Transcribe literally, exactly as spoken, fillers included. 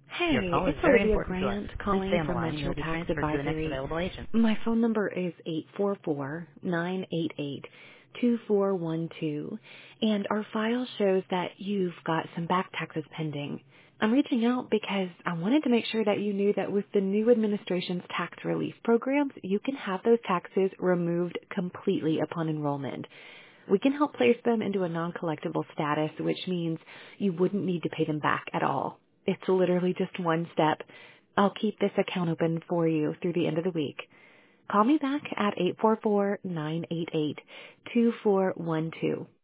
Your Hey, call is it's very Olivia important to us. Grant Please stay calling on the from line and you'll Metro be Tax transferred to the next Advisory. available agent. My phone number is eight four four, nine eight eight, two four one two, and our file shows that you've got some back taxes pending. I'm reaching out because I wanted to make sure that you knew that with the new administration's tax relief programs, you can have those taxes removed completely upon enrollment. We can help place them into a non-collectible status, which means you wouldn't need to pay them back at all. It's literally just one step. I'll keep this account open for you through the end of the week. Call me back at eight four four, nine eight eight, two four one two.